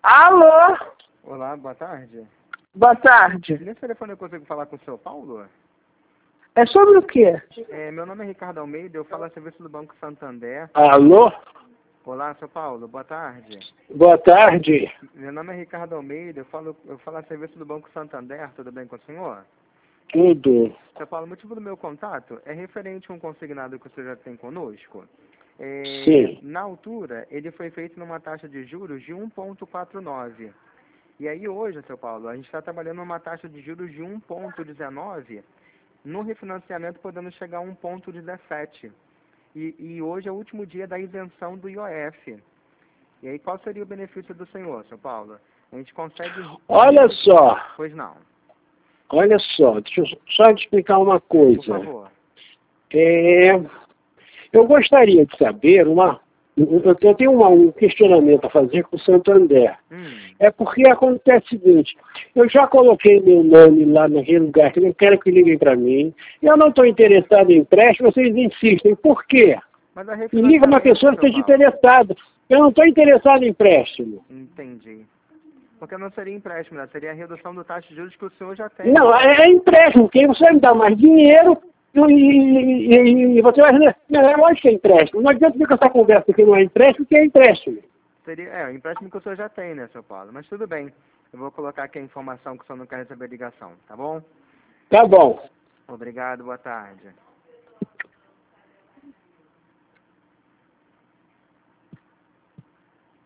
Alô? Olá, boa tarde. Boa tarde. Nesse telefone eu consigo falar com o seu Paulo? É sobre o quê? Meu nome é Ricardo Almeida, eu falo a serviço do Banco Santander. Alô? Olá, seu Paulo, boa tarde. Boa tarde. Meu nome é Ricardo Almeida, eu falo a serviço do Banco Santander, tudo bem com o senhor? Tudo. Seu Paulo, o motivo do meu contato é referente a um consignado que o senhor já tem conosco. Sim. Na altura, ele foi feito numa taxa de juros de 1,49. E aí hoje, seu Paulo, a gente está trabalhando numa taxa de juros de 1,19. No refinanciamento podemos chegar a 1,17. E hoje é o último dia da isenção do IOF. E aí qual seria o benefício do senhor, seu Paulo? A gente consegue... Olha só. Pois não. Olha só. Deixa eu só te explicar uma coisa. Por favor. Eu gostaria de saber eu tenho um questionamento a fazer com o Santander. É porque acontece o seguinte, eu já coloquei meu nome lá naquele lugar que não quero que liguem para mim, eu não estou interessado em empréstimo, vocês insistem. Por quê? Mas a Me liga uma pessoa que esteja interessada. Eu não estou interessado em empréstimo. Entendi. Porque não seria empréstimo, né? Seria a redução do taxa de juros que o senhor já tem. Não, é empréstimo, porque você vai me dar mais dinheiro e você vai... É lógico que é empréstimo. Não adianta ficar essa conversa que não é empréstimo, que é empréstimo. Seria, o empréstimo que o senhor já tem, né, seu Paulo? Mas tudo bem. Eu vou colocar aqui a informação que o senhor não quer receber ligação, tá bom? Tá bom. Obrigado, boa tarde.